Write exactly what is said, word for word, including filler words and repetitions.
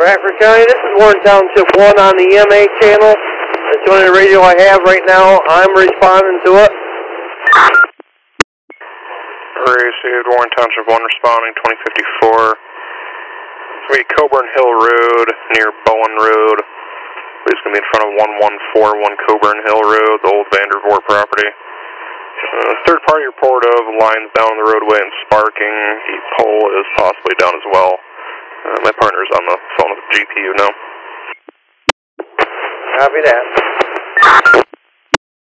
Bradford County, this is Warren Township one on the E M A channel. That's the only radio I have right now. I'm responding to it. Received, Warren Township one responding, twenty fifty-four. It's going to be Coburn Hill Road near Bowen Road. It's going to be in front of one one four one Coburn Hill Road, the old Vandervoort property. Uh, third party report of lines down the roadway and sparking. The pole is possibly down as well. Uh, my partner's on the phone with the G P U now. Copy that.